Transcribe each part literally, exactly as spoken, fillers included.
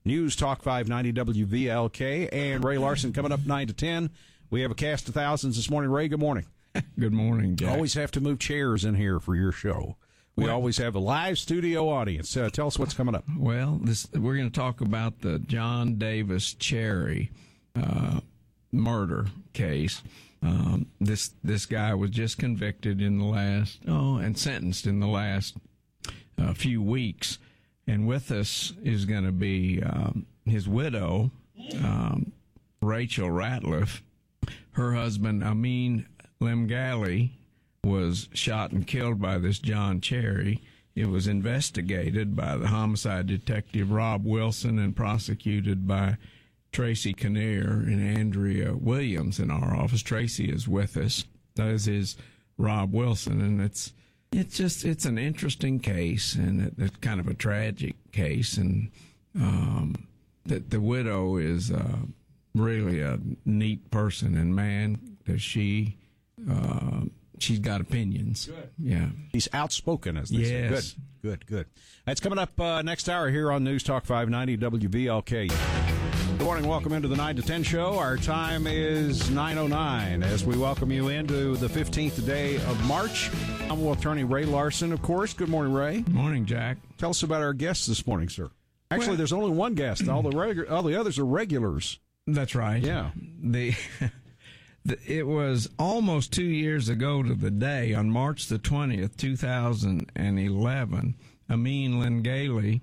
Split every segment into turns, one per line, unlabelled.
News Talk five ninety W V L K, and Ray Larson coming up nine to ten. We have a cast of thousands this morning. Ray, good morning.
Good morning, Jack.
Always have to move chairs in here for your show. We well, always have a live studio audience. Uh, tell us what's coming up.
Well, this we're going to talk about the John Davis Cherry uh, murder case. Um, this this guy was just convicted in the last oh and sentenced in the last uh, few weeks, and with us is going to be um, his widow, um, Rachel Ratliff. Her husband Amin Lemgali was shot and killed by this John Cherry. It was investigated by the homicide detective Rob Wilson and prosecuted by Tracy Kinnear and Andrea Williams in our office. Tracy is with us, as is Rob Wilson, and it's it's just it's an interesting case, and it, it's kind of a tragic case, and um, that the widow is uh, really a neat person, and man, does she. Uh, She's got opinions.
Good.
Yeah.
He's outspoken, as they
yes.
say. Good, good, good. That's coming up uh, next hour here on News Talk five ninety W V L K. Good morning. Welcome into the nine to ten show. Our time is nine oh nine as we welcome you into the fifteenth day of March. I'm attorney Ray Larson, of course. Good morning, Ray.
Good morning, Jack.
Tell us about our guests this morning, sir. Actually,
well,
there's only one guest. All the regu- all the others are regulars.
That's right.
Yeah.
The... It was almost two years ago to the day, on March the twentieth, two thousand eleven, Amin Lemgali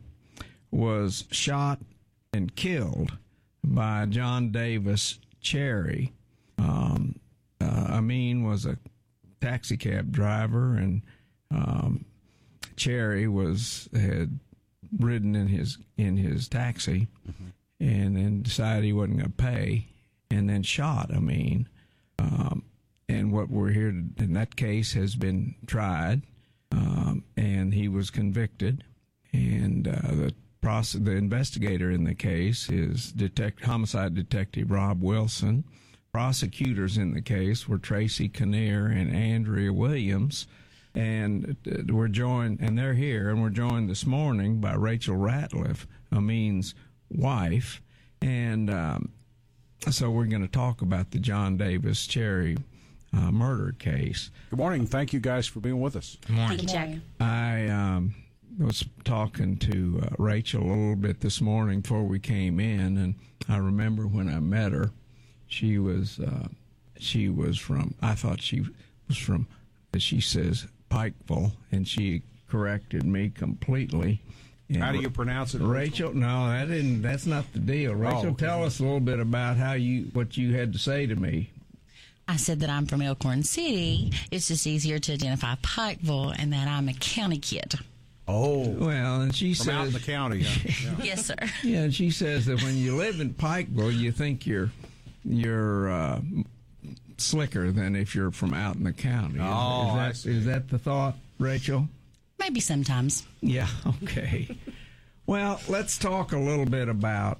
was shot and killed by John Davis Cherry. Um, uh, Amin was a taxi cab driver, and um, Cherry was had ridden in his in his taxi, mm-hmm. and then decided he wasn't going to pay, and then shot Amin. Um, and what we're here to, in that case has been tried, um, and he was convicted. And uh, the process, the investigator in the case is detect, homicide detective Rob Wilson. Prosecutors in the case were Tracy Kinnear and Andrea Williams. And we're joined, and they're here, and we're joined this morning by Rachel Ratliff, Amin's wife. And um, So we're going to talk about the John Davis Cherry uh, murder case.
Good morning. Thank you guys for being with us.
Good morning. Thank you, Jack.
I um, was talking to uh, Rachel a little bit this morning before we came in, and I remember when I met her, she was uh, she was from, I thought she was from, as she says, Pikeville, and she corrected me completely.
And how do you pronounce it,
Rachel? No, that didn't. That's not the deal. Rachel,
oh, okay.
Tell us a little bit about how you what you had to say to me.
I said that I'm from Elkhorn City. It's just easier to identify Pikeville, and that I'm a county kid.
Oh,
well, and she
from
says
out in the county. Huh?
Yeah. Yes, sir.
Yeah, and she says that when you live in Pikeville, you think you're you're uh, slicker than if you're from out in the county. Is,
oh,
is that, is that the thought, Rachel?
Maybe sometimes.
Yeah, okay. Well, let's talk a little bit about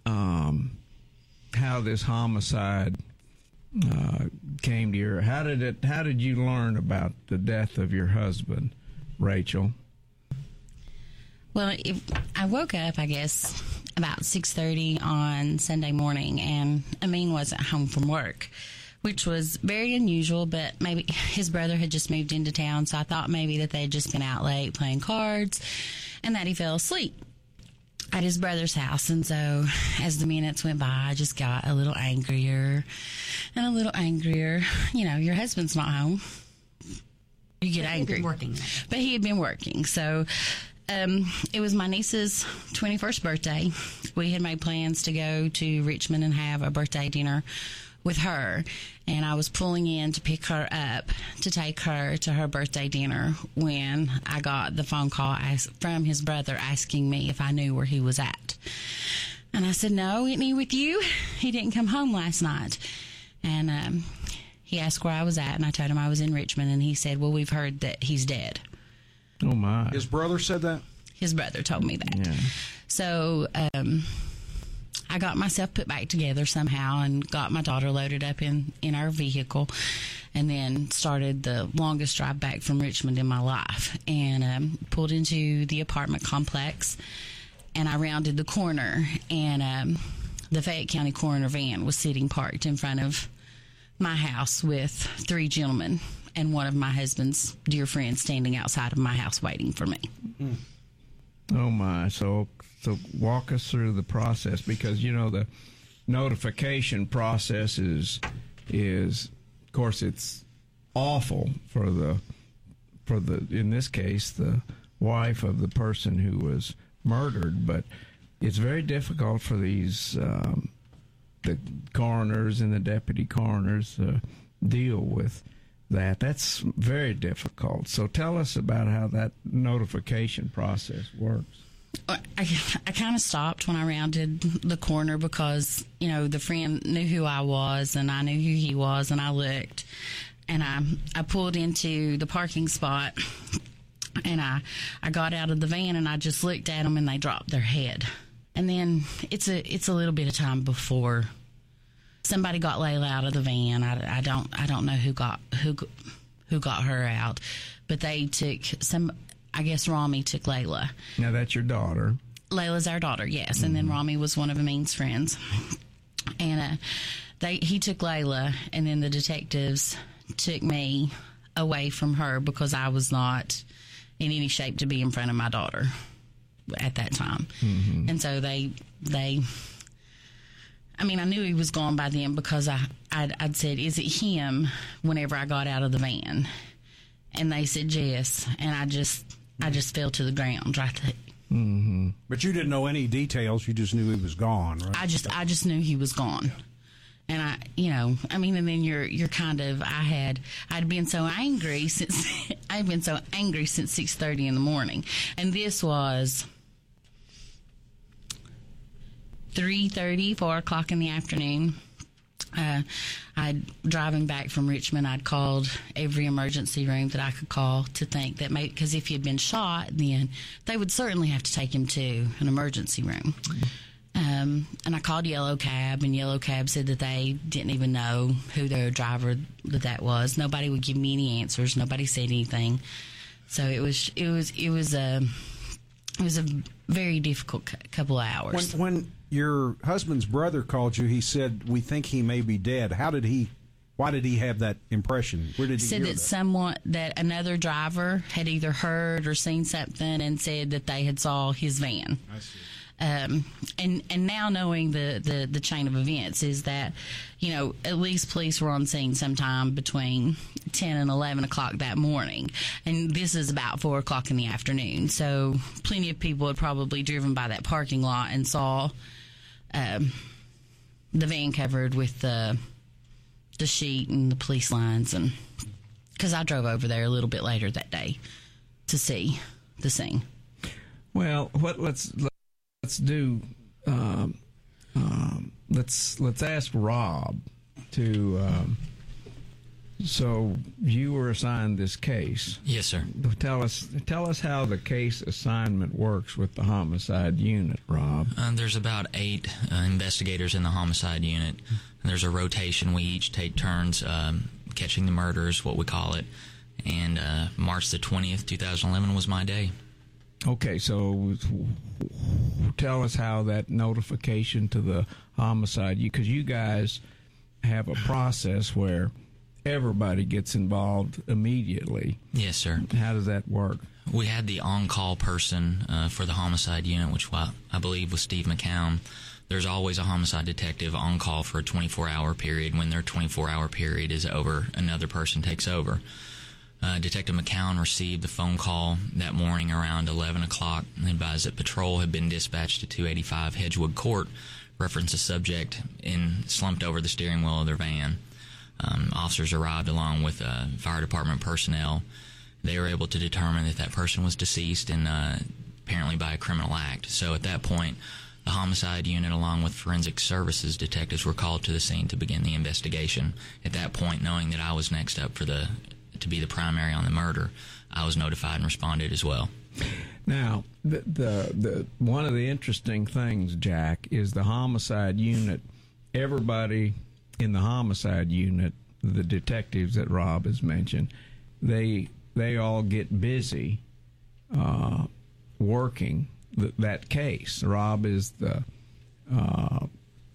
um, how this homicide uh, came to your. How did it? How did you learn about the death of your husband, Rachel?
Well, if, I woke up, I guess, about six thirty on Sunday morning, and Amin wasn't home from work, which was very unusual, but maybe his brother had just moved into town, so I thought maybe that they had just been out late playing cards and that he fell asleep at his brother's house. And so as the minutes went by, I just got a little angrier and a little angrier. You know, your husband's not home. You get angry.
He had been working.
But he had been working. So um, it was my niece's twenty-first birthday. We had made plans to go to Richmond and have a birthday dinner with her, and I was pulling in to pick her up to take her to her birthday dinner when I got the phone call as, from his brother asking me if I knew where he was at. And I said, no, isn't he with you? He didn't come home last night. And um, he asked where I was at, and I told him I was in Richmond, and he said, well, we've heard that he's dead.
Oh, my.
His brother said that?
His brother told me that.
Yeah.
So, um... I got myself put back together somehow and got my daughter loaded up in, in our vehicle, and then started the longest drive back from Richmond in my life, and um, pulled into the apartment complex and I rounded the corner, and um, the Fayette County coroner van was sitting parked in front of my house with three gentlemen and one of my husband's dear friends standing outside of my house waiting for me.
Mm. Oh, my. So, so walk us through the process, because, you know, the notification process is, is of course, it's awful for the, for the, in this case, the wife of the person who was murdered, but it's very difficult for these um, the coroners and the deputy coroners to deal with that. That's very difficult. So tell us about how that notification process works.
I, I kind of stopped when I rounded the corner because, you know, the friend knew who I was and I knew who he was, and I looked, and I I pulled into the parking spot, and I, I got out of the van, and I just looked at them, and they dropped their head. And then it's a it's a little bit of time before somebody got Layla out of the van. I, I don't I don't know who got who who got her out, but they took some. I guess Rami took Layla.
Now that's your daughter.
Layla's our daughter, yes, mm-hmm. And then Rami was one of Amin's friends, and uh, they he took Layla, and then the detectives took me away from her because I was not in any shape to be in front of my daughter at that time. Mm-hmm. And so they, they, I mean, I knew he was gone by then because I, I'd, I'd said, is it him whenever I got out of the van? And they said, yes. And I just, I just fell to the ground right there.
Mm-hmm. But you didn't know any details. You just knew he was gone, right?
I just, I just knew he was gone. And I, you know, I mean, and then you're, you're kind of, I had, I'd been so angry since, I'd been so angry since six thirty in the morning. And this was three thirty, four o'clock in the afternoon. Uh, I'd, driving back from Richmond, I'd called every emergency room that I could call to think that maybe, because if he had been shot, then they would certainly have to take him to an emergency room. Mm-hmm. Um, and I called Yellow Cab, and Yellow Cab said that they didn't even know who their driver that that was. Nobody would give me any answers. Nobody said anything. So it was it was it was a it was a very difficult c- couple of hours.
When, when your husband's brother called you, he said, "We think he may be dead." How did he? Why did he have that impression? Where did he
said
hear
that,
that
someone that another driver had either heard or seen something and said that they had saw his van.
I see.
Um, and, and now knowing the, the, the chain of events is that, you know, at least police were on scene sometime between ten and eleven o'clock that morning. And this is about four o'clock in the afternoon. So plenty of people had probably driven by that parking lot and saw um, the van covered with the, the sheet and the police lines. And because I drove over there a little bit later that day to see the scene.
Well, what let's... Let's do. Um, um, let's let's ask Rob to. Um, so you were assigned this case.
Yes, sir.
Tell us tell us how the case assignment works with the homicide unit, Rob.
Uh, there's about eight uh, investigators in the homicide unit. And there's a rotation. We each take turns um, catching the murders, what we call it. And uh, March the twentieth, two thousand eleven was my day.
Okay, so tell us how that notification to the homicide, because you, you guys have a process where everybody gets involved immediately.
Yes, sir.
How does that work?
We had the on-call person uh, for the homicide unit, which I, I believe was Steve McCown. There's always a homicide detective on call for a twenty-four hour period. When their twenty-four hour period is over, another person takes over. Uh, Detective McCown received the phone call that morning around eleven o'clock and advised that patrol had been dispatched to two eighty-five Hedgewood Court, referenced a subject in slumped over the steering wheel of their van. Um, officers arrived along with uh, fire department personnel. They were able to determine that that person was deceased and uh, apparently by a criminal act. So at that point, the homicide unit, along with forensic services detectives, were called to the scene to begin the investigation. At that point, knowing that I was next up for the to be the primary on the murder, I was notified and responded as well.
Now, the, the the one of the interesting things, Jack, is the homicide unit. Everybody in the homicide unit, the detectives that Rob has mentioned, they they all get busy uh, working th- that case. Rob is the, uh,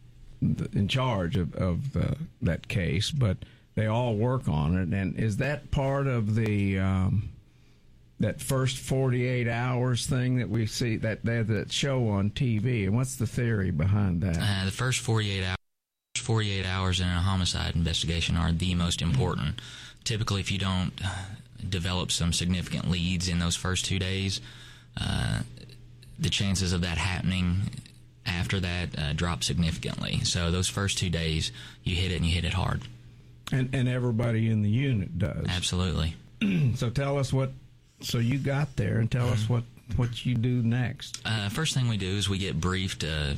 the in charge of, of the, that case, but they all work on it. And is that part of the um, that first forty-eight hours thing that we see, that that, that show on T V? And what's the theory behind that?
Uh, the first forty-eight hours. forty-eight hours in a homicide investigation are the most important. Typically, if you don't develop some significant leads in those first two days, uh, the chances of that happening after that uh, drop significantly. So those first two days, you hit it and you hit it hard.
And, and everybody in the unit does.
Absolutely.
So tell us what, so you got there, and tell us what, what you do next.
Uh, first thing we do is we get briefed uh,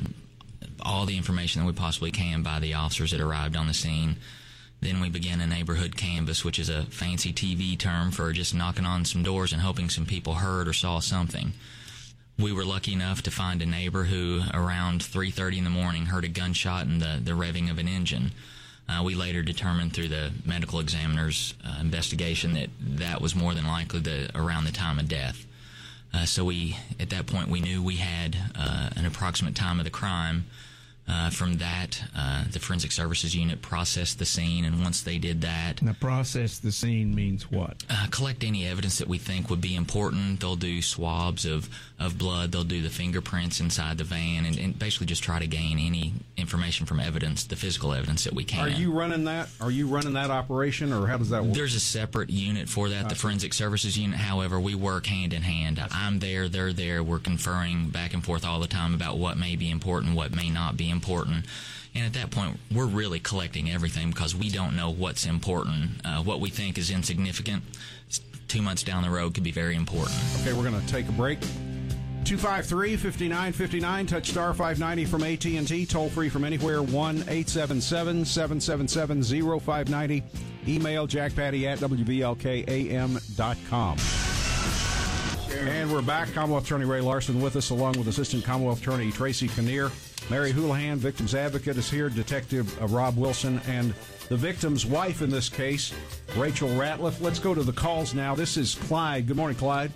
all the information that we possibly can by the officers that arrived on the scene. Then we begin a neighborhood canvass, which is a fancy T V term for just knocking on some doors and hoping some people heard or saw something. We were lucky enough to find a neighbor who, around three thirty in the morning, heard a gunshot and the, the revving of an engine. Uh, we later determined through the medical examiner's uh, investigation that that was more than likely the, around the time of death. Uh, so we, at that point, we knew we had uh, an approximate time of the crime. Uh, from that, uh, the Forensic Services Unit processed the scene, and once they did that...
Now, process the scene means what?
Uh, collect any evidence that we think would be important. They'll do swabs of, of blood. They'll do the fingerprints inside the van, and, and basically just try to gain any information from evidence, the physical evidence that we can.
Are you running that? Are you running that operation, or how does that work?
There's a separate unit for that, the Forensic Services Unit. However, we work hand in hand. I'm there, they're there. We're conferring back and forth all the time about what may be important, what may not be important. And at that point, we're really collecting everything because we don't know what's important. Uh, what we think is insignificant, two months down the road, could be very important.
Okay, we're going to take a break. two five three, five nine five nine, touch star five ninety from A T and T, toll free from anywhere, one eight seven seven, seven seven seven, zero five nine zero. Email jackpatty at w v l k a m dot com. And we're back. Commonwealth Attorney Ray Larson with us, along with Assistant Commonwealth Attorney Tracy Kinnear. Mary Houlihan, victim's advocate, is here. Detective uh, Rob Wilson, and the victim's wife in this case, Rachel Ratliff. Let's go to the calls now. This is Clyde. Good morning, Clyde.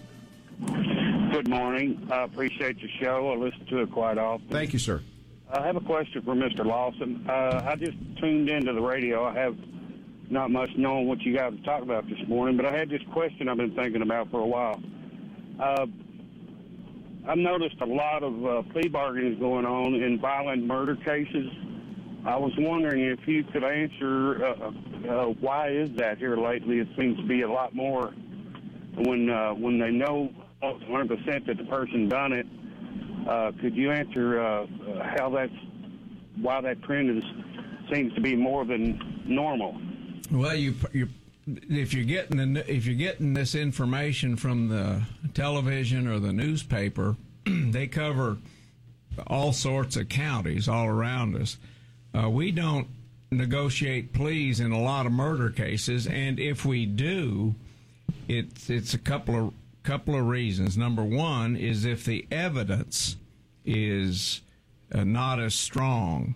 Good morning. I appreciate your show. I listen to it quite often.
Thank you, sir.
I have a question for Mister Lawson. Uh, I just tuned into the radio. I have not much knowing what you guys talked about this morning, but I had this question I've been thinking about for a while. Uh, I've noticed a lot of uh, plea bargainings going on in violent murder cases. I was wondering if you could answer uh, uh, why is that here lately? It seems to be a lot more when uh, when they know one hundred percent that the person done it. Uh, could you answer uh, how that's why that trend is seems to be more than normal?
Well, you you. If you're getting the, if you're getting this information from the television or the newspaper, they cover all sorts of counties all around us. Uh, we don't negotiate pleas in a lot of murder cases, and if we do, it's it's a couple of couple of reasons. Number one is if the evidence is uh, not as strong,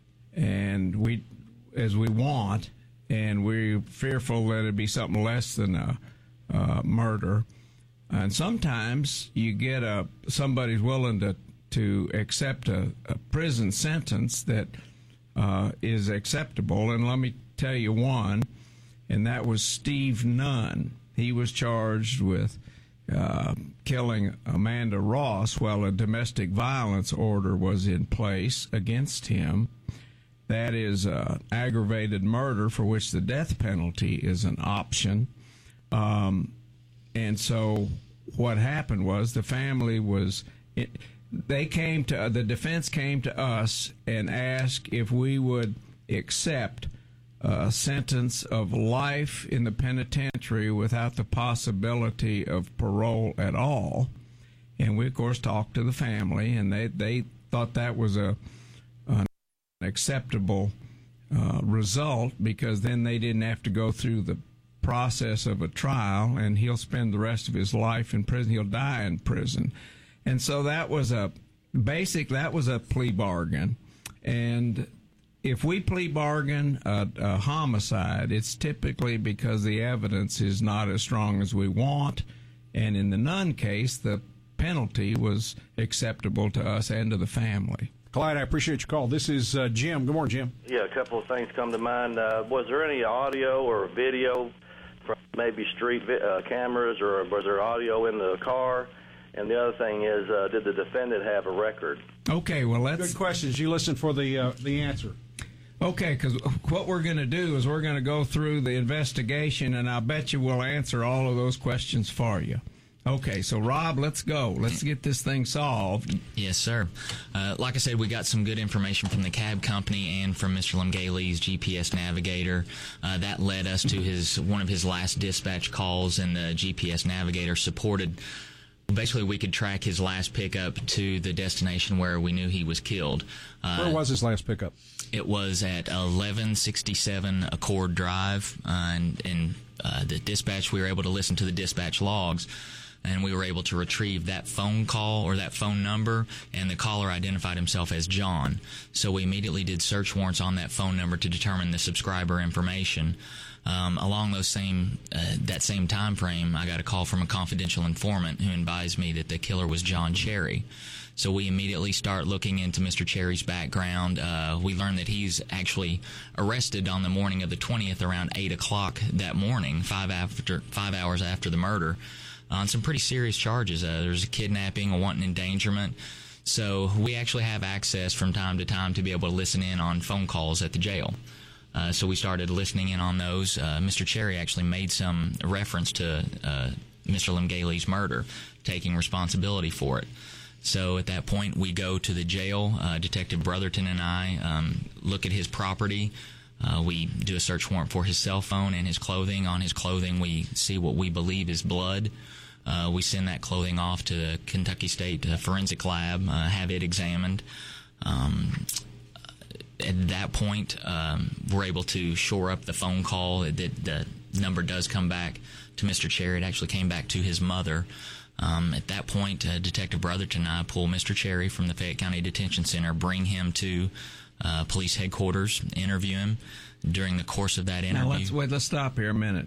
and we as we want. And we're fearful that it'd be something less than a uh, murder. And sometimes you get a somebody's willing to to accept a, a prison sentence that uh, is acceptable. And let me tell you one, and that was Steve Nunn. He was charged with uh, killing Amanda Ross while a domestic violence order was in place against him. That is uh, aggravated murder for which the death penalty is an option. Um, and so what happened was the family was, it, they came to, the defense came to us and asked if we would accept a sentence of life in the penitentiary without the possibility of parole at all. And we, of course, talked to the family, and they, they thought that was a acceptable uh, result, because then they didn't have to go through the process of a trial, and he'll spend the rest of his life in prison. He'll die in prison. And so that was a basic, that was a plea bargain. And if we plea bargain a, a homicide, it's typically because the evidence is not as strong as we want. And in the Nunn case, the penalty was acceptable to us and to the family.
Clyde, I appreciate your call. This is uh, Jim. Good morning, Jim.
Yeah, a couple of things come to mind. Uh, was there any audio or video from maybe street vi- uh, cameras, or was there audio in the car? And the other thing is, uh, did the defendant have a record?
Okay, well, let's...
Good questions. You listen for the uh, the answer.
Okay, because what we're going to do is we're going to go through the investigation, and I bet you we'll answer all of those questions for you. Okay, so Rob, let's go. Let's get this thing solved.
Yes, sir. Uh, like I said, we got some good information from the cab company and from Mister Lemgailey's G P S navigator. Uh, that led us to his one of his last dispatch calls, and the G P S navigator supported. Basically, we could track his last pickup to the destination where we knew he was killed. Uh,
Where was his last pickup?
It was at eleven sixty-seven Accord Drive, uh, and, and uh, the dispatch, we were able to listen to the dispatch logs, and we were able to retrieve that phone call or that phone number, and the caller identified himself as John. So we immediately did search warrants on that phone number to determine the subscriber information. Um, along those same uh, that same time frame, I got a call from a confidential informant who advised me that the killer was John Cherry. So we immediately start looking into Mister Cherry's background. Uh, we learned that he's actually arrested on the morning of the twentieth around eight o'clock that morning, five after five hours after the murder, on some pretty serious charges. Uh, there's a kidnapping, a wanton endangerment. So we actually have access from time to time to be able to listen in on phone calls at the jail. Uh, so we started listening in on those. Uh, Mister Cherry actually made some reference to uh, Mister Lemgailey's murder, taking responsibility for it. So at that point, we go to the jail. Uh, Detective Brotherton and I um, look at his property. Uh, we do a search warrant for his cell phone and his clothing. On his clothing, we see what we believe is blood. Uh, we send that clothing off to the Kentucky State uh, Forensic Lab, uh, have it examined. Um, at that point, um, we're able to shore up the phone call. That the number does come back to Mister Cherry. It actually came back to his mother. Um, at that point, uh, Detective Brotherton and I pull Mister Cherry from the Fayette County Detention Center, bring him to uh, police headquarters, interview him. During the course of that interview...
Now, let's, wait, let's stop here a minute.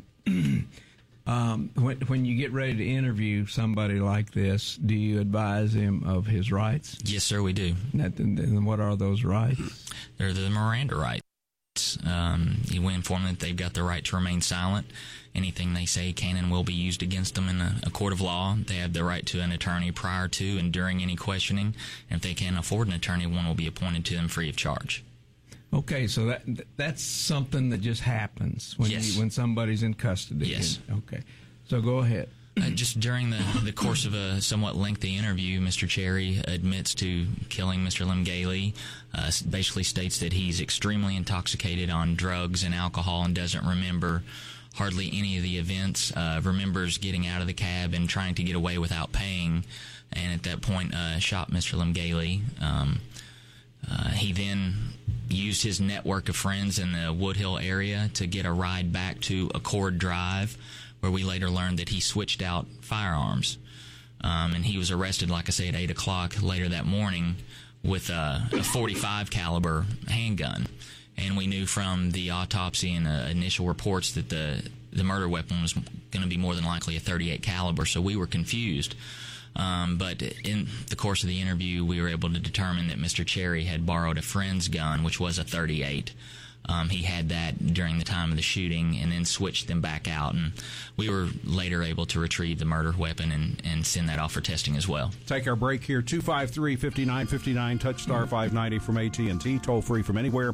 um, when, when you get ready to interview somebody like this, do you advise him of his rights?
Yes, sir, we do.
And, and what are those rights?
They're the Miranda rights. Um, we inform them that they've got the right to remain silent. Anything they say can and will be used against them in a, a court of law. They have the right to an attorney prior to and during any questioning. And if they can't afford an attorney, one will be appointed to them free of charge.
Okay, so that that's something that just happens when
yes.
you, when somebody's in custody.
Yes.
Okay, so go ahead.
Uh, just during the, the course of a somewhat lengthy interview, Mister Cherry admits to killing Mister Lemgailey, uh, basically states that he's extremely intoxicated on drugs and alcohol and doesn't remember hardly any of the events, uh, remembers getting out of the cab and trying to get away without paying, and at that point uh, shot Mister Lemgailey. Um, uh, he then used his network of friends in the Woodhill area to get a ride back to Accord Drive, where we later learned that he switched out firearms. Um, and he was arrested, like I say, at eight o'clock later that morning with a, a forty-five caliber handgun. And we knew from the autopsy and uh, initial reports that the, the murder weapon was going to be more than likely a thirty-eight caliber, so we were confused. Um, but in the course of the interview, we were able to determine that Mister Cherry had borrowed a friend's gun, which was a thirty-eight. Um, he had that during the time of the shooting and then switched them back out. And we were later able to retrieve the murder weapon and, and send that off for testing as well.
Take our break here. two five three, five nine five nine, touch star five ninety from A T and T, toll free from anywhere.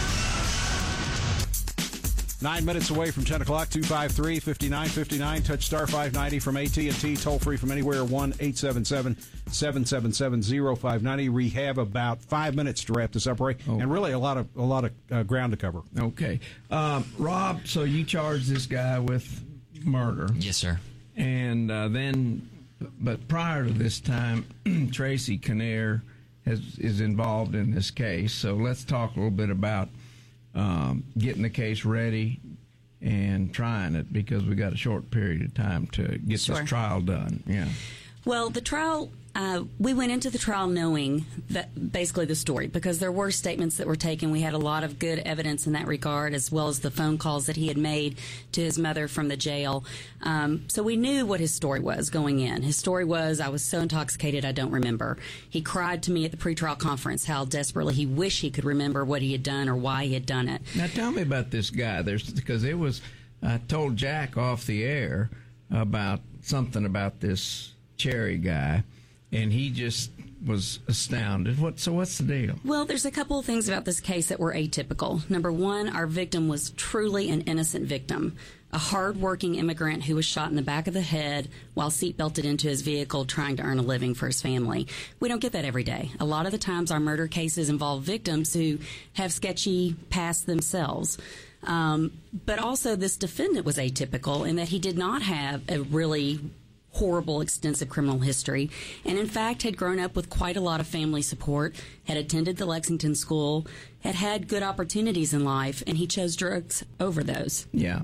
Nine minutes away from ten o'clock, two five three, five nine five nine, touch star five ninety from A T and T, toll free from anywhere, one eight seven seven, seven seven seven, zero five nine zero. We have about five minutes to wrap this up, Ray, oh. and really a lot of a lot of uh, ground to cover.
Okay. Um, Rob, so you charged this guy with murder.
Yes, sir.
And uh, then, but prior to this time, Tracy Kinnear has, is involved in this case, so let's talk a little bit about Um, getting the case ready and trying it, because we got a short period of time to get
sure.
this trial done. Yeah.
Well, the trial Uh, we went into the trial knowing that basically the story, because there were statements that were taken. We had a lot of good evidence in that regard, as well as the phone calls that he had made to his mother from the jail. Um, so we knew what his story was going in. His story was, I was so intoxicated I don't remember. He cried to me at the pretrial conference how desperately he wished he could remember what he had done or why he had done it.
Now tell me about this guy. There's because it was I told Jack off the air about something about this Cherry guy, and he just was astounded. What? So what's the deal?
Well, there's a couple of things about this case that were atypical. Number one, our victim was truly an innocent victim, a hard-working immigrant who was shot in the back of the head while seatbelted into his vehicle trying to earn a living for his family. We don't get that every day. A lot of the times our murder cases involve victims who have sketchy past themselves. Um, but also this defendant was atypical in that he did not have a really horrible, extensive criminal history, and in fact had grown up with quite a lot of family support, had attended the Lexington School, had had good opportunities in life, and he chose drugs over those.
Yeah.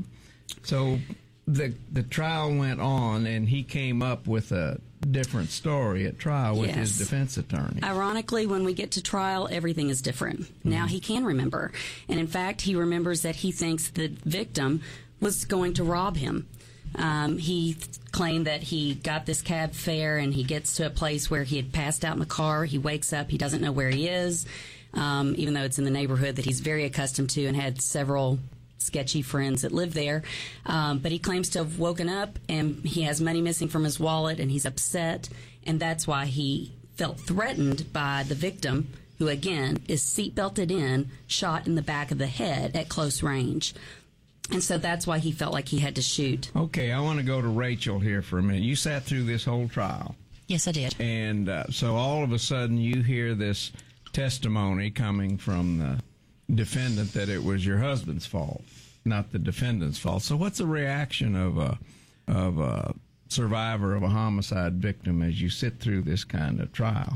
So the the trial went on, and he came up with a different story at trial with
Yes.
his defense attorney.
Ironically, when we get to trial, everything is different. Mm-hmm. Now he can remember, and in fact, he remembers that he thinks the victim was going to rob him. Um, he claimed that he got this cab fare and he gets to a place where he had passed out in the car. He wakes up. He doesn't know where he is, um, even though it's in the neighborhood that he's very accustomed to and had several sketchy friends that live there. Um, but he claims to have woken up and he has money missing from his wallet and he's upset. And that's why he felt threatened by the victim, who, again, is seatbelted in, shot in the back of the head at close range. And so that's why he felt like he had to shoot.
Okay, I want to go to Rachel here for a minute. You sat through this whole trial.
Yes, I did.
And uh, so all of a sudden you hear this testimony coming from the defendant that it was your husband's fault, not the defendant's fault. So what's the reaction of a, of a survivor of a homicide victim as you sit through this kind of trial?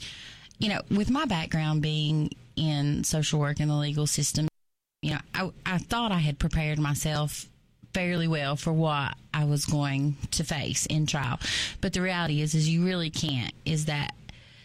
You know, with my background being in social work and the legal system, you know, I, I thought I had prepared myself fairly well for what I was going to face in trial. But the reality is, is you really can't, is that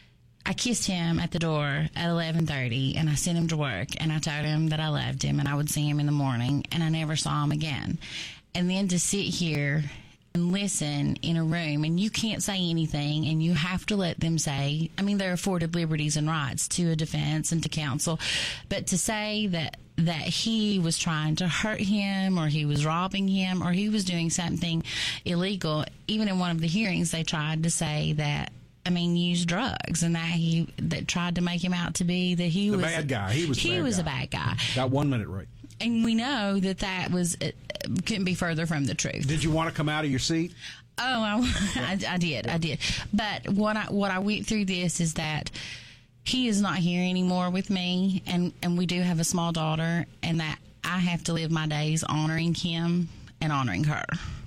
I kissed him at the door at eleven thirty, and I sent him to work, and I told him that I loved him, and I would see him in the morning, and I never saw him again. And then to sit here and listen in a room, and you can't say anything, and you have to let them say, I mean, they're afforded liberties and rights to a defense and to counsel, but to say that that he was trying to hurt him, or he was robbing him, or he was doing something illegal. Even in one of the hearings, they tried to say that, I mean, used drugs, and that he that tried to make him out to be that he
the
was
bad guy. He was the
he
bad
was
guy.
a bad guy.
Got one minute right.
And we know that that was uh, couldn't be further from the truth.
Did you want to come out of your seat?
Oh, I, I, I did, I did. But what I what I went through this is that he is not here anymore with me, and, and we do have a small daughter, and that I have to live my days honoring him and honoring her.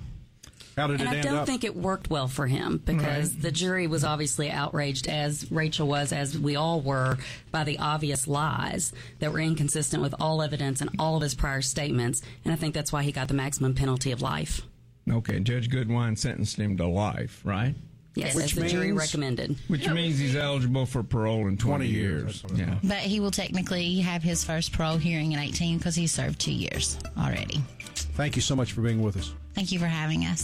How did
And
it
I
end
don't
up?
think it worked well for him, because
Right.
the jury was obviously outraged, as Rachel was, as we all were, by the obvious lies that were inconsistent with all evidence and all of his prior statements. And I think that's why he got the maximum penalty of life.
Okay, Judge Goodwine sentenced him to life, right?
Yes,
Which
as the jury
means-
recommended.
Which means he's eligible for parole in twenty,
twenty years.
years.
That's what I
Yeah.
But he will technically have his first parole hearing in eighteen because he served two years already.
Thank you so much for being with us.
Thank you for having us.